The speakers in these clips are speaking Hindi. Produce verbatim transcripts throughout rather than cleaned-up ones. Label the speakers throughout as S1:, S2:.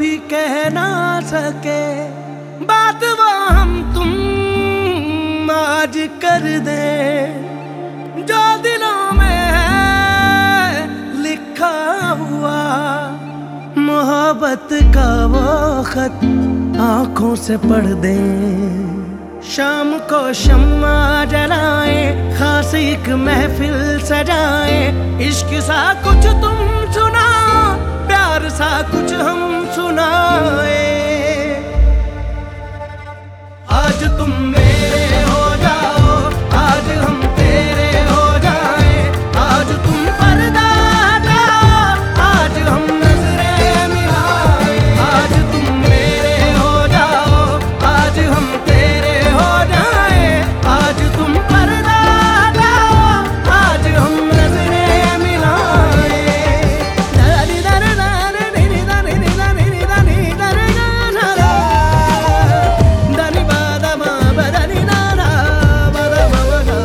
S1: भी कह ना सके बात वो हम तुम आज कर दे, जो दिलों में है लिखा हुआ मोहब्बत का वो खत आंखों से पढ़ दे। शाम को शम्मा जलाए, खास एक महफिल सजाए, इश्क सा कुछ तुम सुनाओ, प्यार सा कुछ हम सुनाए। आज तुम मेरे हो जाओ, आज हम तेरे हो जाए, आज तुम पर्दा हटाओ, आज हम नजरें मिलाए। आज तुम मेरे हो जाओ, आज हम तेरे हो जाए, आज तुम पर्दा हटाओ, आज हम नजरें मिलाए। दानी दानी दानी दानी दानी दानी दानी दानी दानी बादामा बदानी नाना बादामा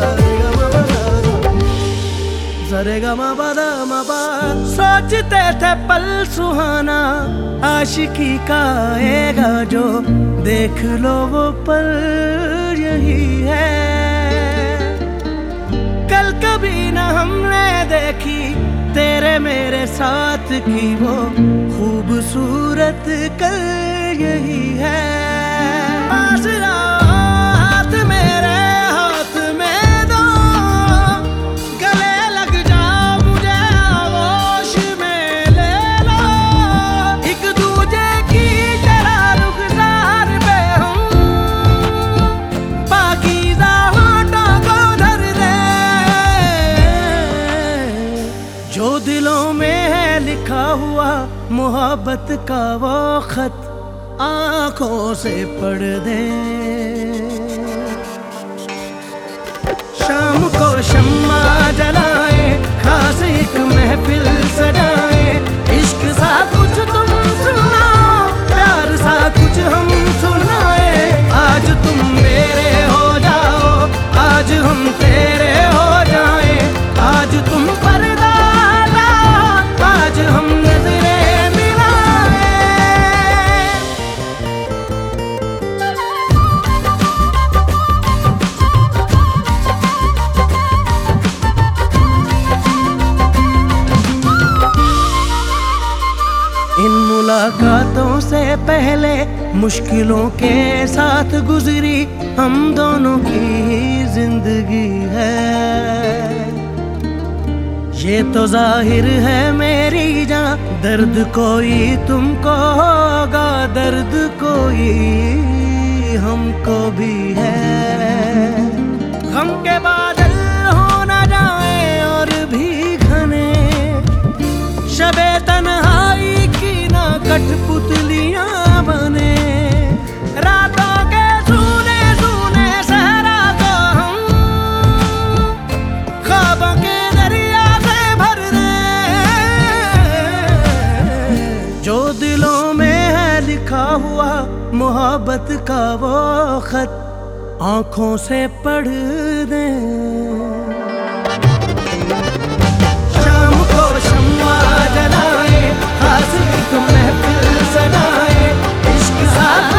S1: सरे गमा बादामा बा। सोचते थे पल सुहाना आशिकी का आएगा जो, देख लो वो पल यही है। कल कभी न हमने देखी तेरे मेरे साथ की वो खूबसूरत कल यही है। पास आओ, हाथ मेरे हाथ में दो, गले लग जाओ, मुझे आगोश में ले लो। एक दूजे की तरह रुखसार पे हम पाकीज़ा होठों को धर दे, जो दिलों में है लिखा हुआ मोहब्बत का वो खत आंखों से पढ़ दे। शाम को शम्मा जलाए, खास एक महफिल सजाए, इश्क सा कुछ तुम सुनाओ, प्यार सा कुछ हम सुनाए। आज तुम मेरे हो जाओ, आज हम तेरे हो जाए, आज तुम पर्दा हटाओ, आज हम नजरें मिलाए। इन मुलाकातों से पहले मुश्किलों के साथ गुजरी हम दोनों की जिंदगी है। ये तो जाहिर है मेरी जान, दर्द कोई तुमको होगा, दर्द कोई हमको भी है। गम के बादल हो न जाए और भी घने, शबे तन्हाई की ना कठपुतलियां बने। रातों के सूने सूने सहरा को हम ख्वाबों के दरिया से भर दे, जो दिलों में है लिखा हुआ मोहब्बत का वो खत आंखों से पढ़ दे। शाम को शम्मा जलाए, खास एक महफिल सजाए, इश्क सा